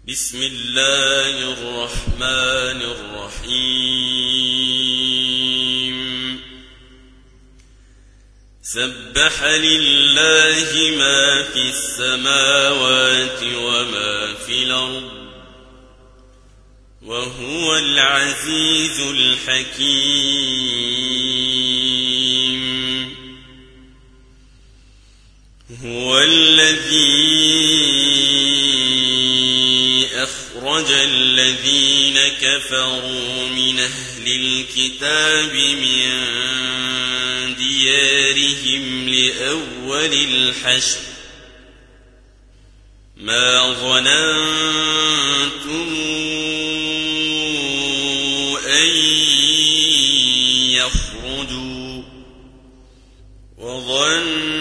بسم الله الرحمن الرحيم سبح لله ما في السماوات وما في الأرض وهو العزيز الحكيم هو الذي أخرج الذين كفروا من أهل الكتاب من ديارهم لأول الحشر ما ظننتم أن يخرجوا وظنوا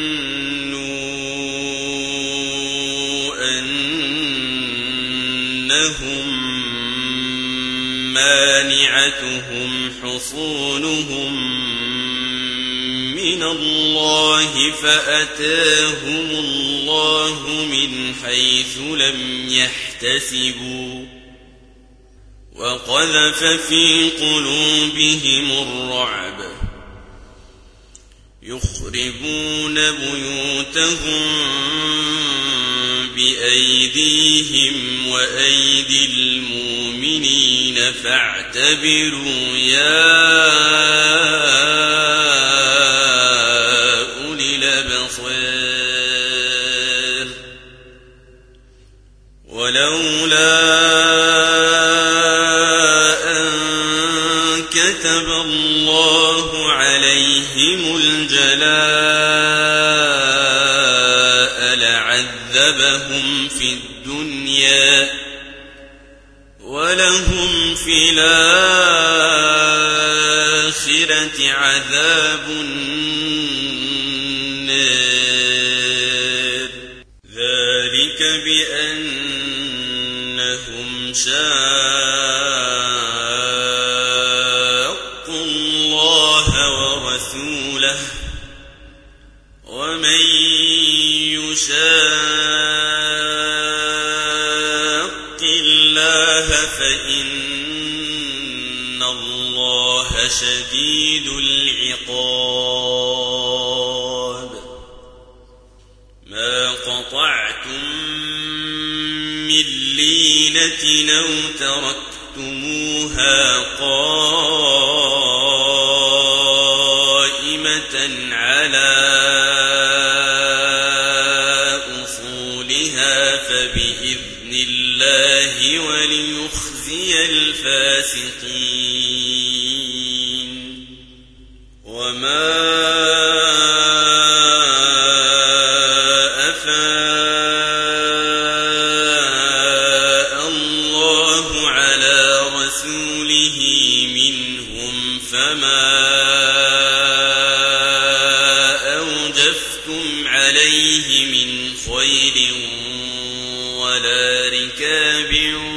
مانعتهم حصونهم من الله فأتاهم الله من حيث لم يحتسبوا وقذف في قلوبهم الرعب يخربون بيوتهم بأيديهم وأيدي المؤمنين فاعتبروا يا أولي الأبصار ولولا أن كتب الله عليهم الجلاء لعذبهم في الدنيا ولهم في الآخرة عذاب النار ذلك بأنهم شاقوا الله ورسوله ومن يشاق الله فإن الله شديد العقاب ما قطعتم من لينة أو تركتموها قائمة على فبإذن الله وليخزي الفاسقين وما أفاء الله على رسوله منهم فما أوجفتم عليه من خيل ولا ركاب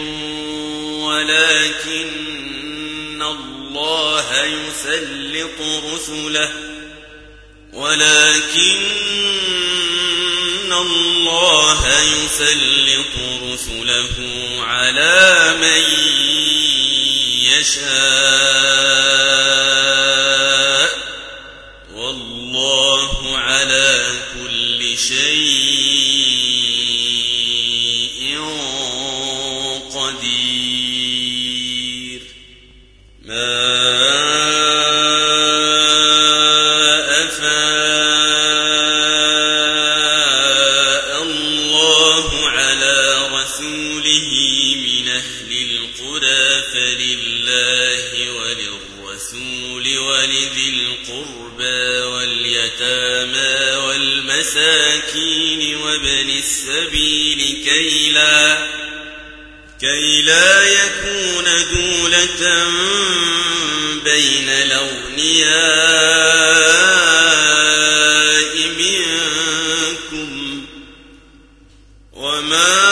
ولكن الله يسلط رسله على من يشاء والله على كل شيء قدير ما أفاء الله على رسوله من أهل القرى فلله وللرسول ولذي القربى واليتامى والمساكين وابن السبيل كي لا يكون دولة بين الأغنياء منكم وما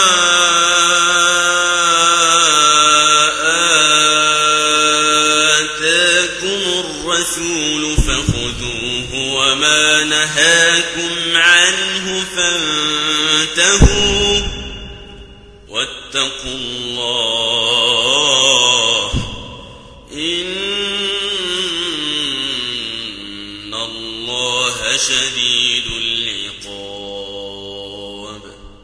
آتاكم الرسول فخذوه وما نهاكم عنه فانتهوا واتقوا الله إن الله شديد العقاب.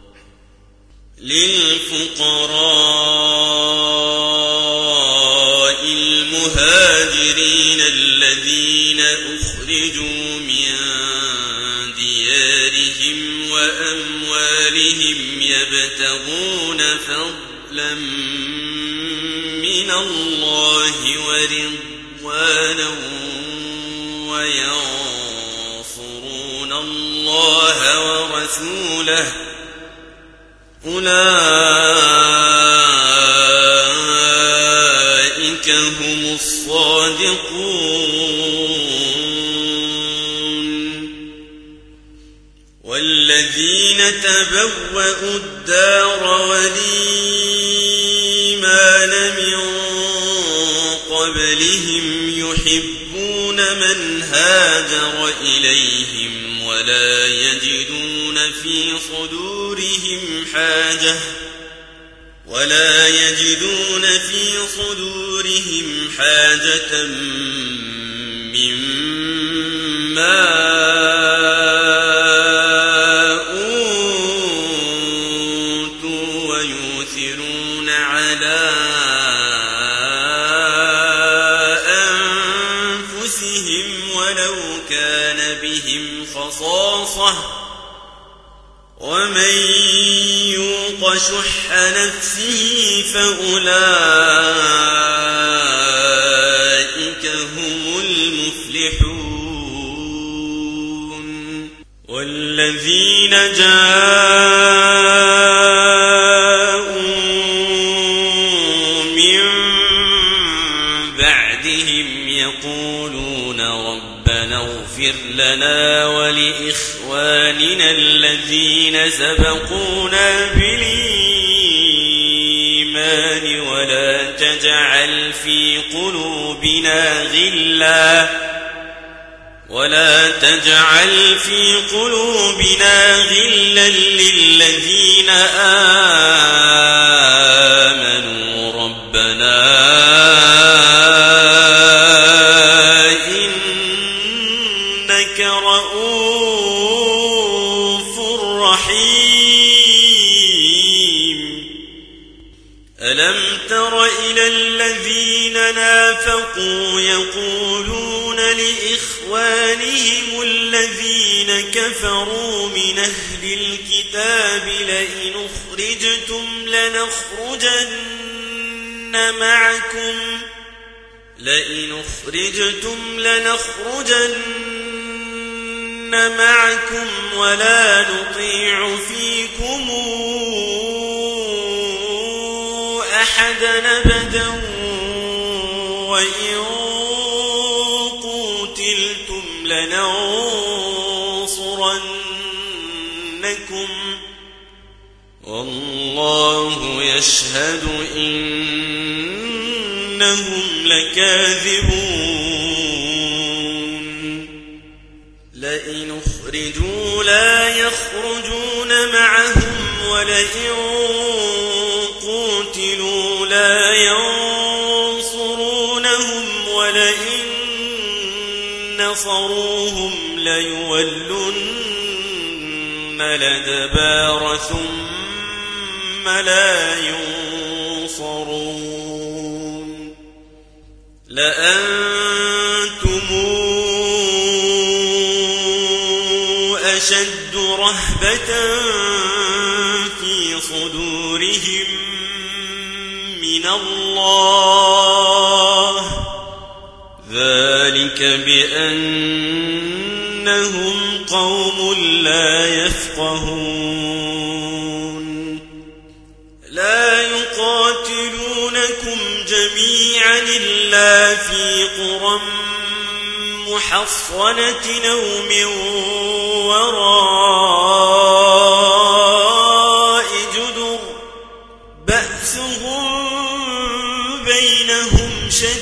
للفقراء المهاجرين الذين أخرجوا من ديارهم وأموالهم يبتغون فضلا من الله ورضوانا وينصرون الله ورسوله أولئك هم الصادقون. والذين تبوأوا الدار والإيمان من قبلهم يحبون من هاجر إليهم ولا يجدون في صدورهم حاجة مما أوتوا ويؤثرون على أنفسهم ولو كان بهم خصاصة ومن يوق شح نفسه فأولئك هم المفلحون. والذين جاءوا من بعدهم يقولون ربنا اغفر لنا ولإخواننا الذين سبقونا بالإيمان ولا تجعل في قلوبنا غلا للذين آمنوا ربنا إنك رؤوف رحيم. ألم تر إلى الذين نافقوا يقولون لإخوانهم الذين كفروا من أهل الكتاب لئن أخرجتم لنخرجن معكم ولا نطيع فيكم أحدا أبدا وإن قوتلتم لننصرنكم والله يشهد إنهم لكاذبون. لئن أخرجوا لا يخرجون معهم ولئن قوتلوا لا ينصرونهم ولئن نصروهم ليولن الأدبار ثم لا ينصرون. لأنتم أشد رهبة في صدورهم من الله ذلك بأنهم قوم لا يفقهون. لا يقاتلونكم جميعا إلا في قرى محصنة أو من وراء جدر بأسهم بينهم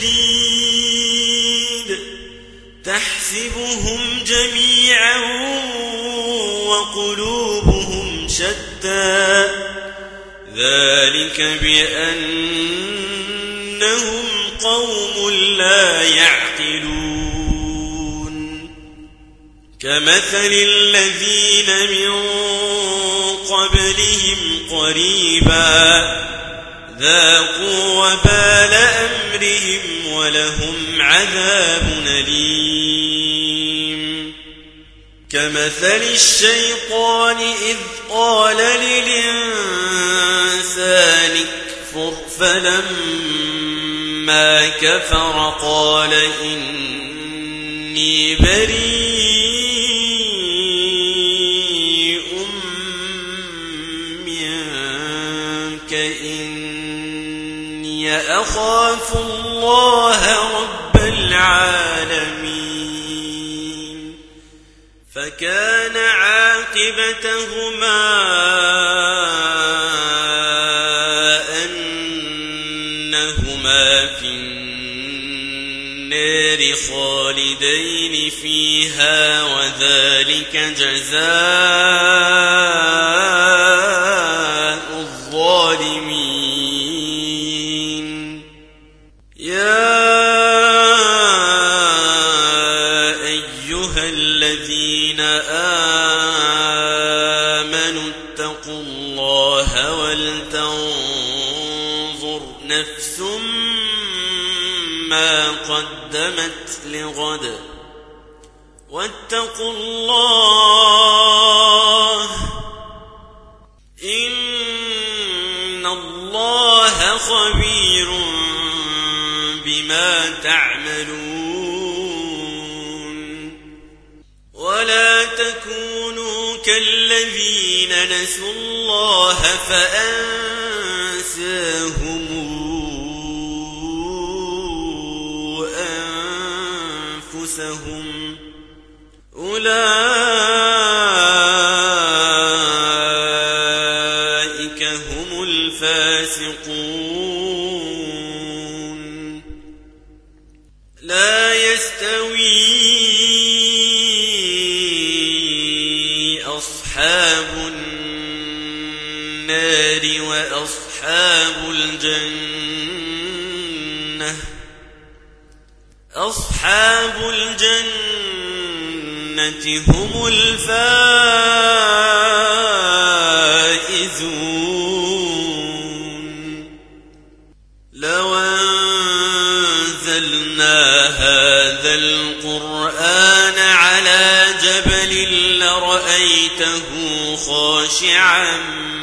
شديد تحسبهم جميعا وقلوبهم شتى ذلك بأنهم قوم لا يعقلون كمثل الذين من قبلهم قريبا ذاقوا وبال أمرهم ولهم عذاب أليم كمثل الشيطان إذ قال للإنسان اكفر فلما كفر قال إني بريء منك إني أخاف الله رب العالمين فكان عاقبتهما أنهما في النار خالدين فيها وذلك جزاء الظالمين يا أيها الذين آمنوا اتقوا الله ولتنظر نفس ما قدمت لغد واتقوا الله إن الله خبير بما تعملون ولا تكونوا كالذين نسوا الله فأنساهم أنفسهم أولئك هم الفاسقون لا يستوي أصحاب النار وأصحاب الجنة أصحاب الجنة هم الفائزون لو أنزلنا هذا القرآن على جبل لرأيته خاشعا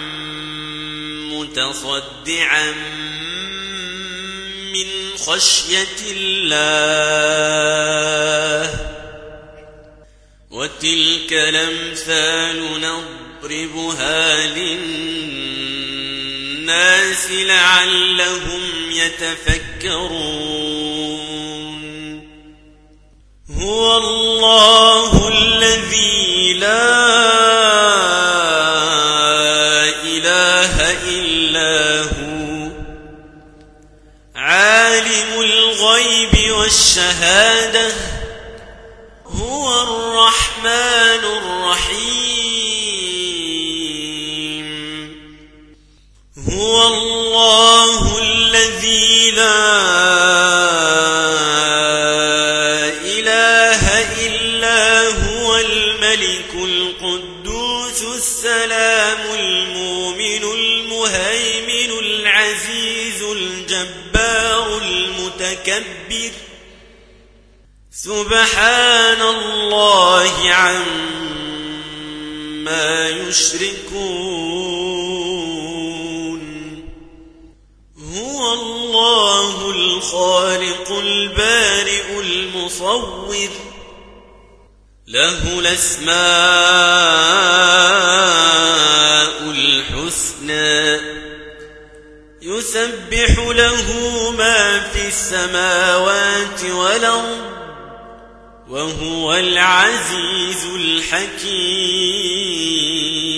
متصدعا من خشية الله وتلك الأمثال نضربها للناس لعلهم يتفكرون هو الله الذي لا إله إلا هو عالم الغيب والشهادة هو الرحمن الرحيم هو الله الذي لا إله إلا هو الملك القدوس السلام المؤمن المهيمن العزيز الجبار المتكبر سبحان الله عما يشركون هو الله الخالق البارئ المصور له الأسماء الحسنى يسبح له ما في السماوات والأرض وهو العزيز الحكيم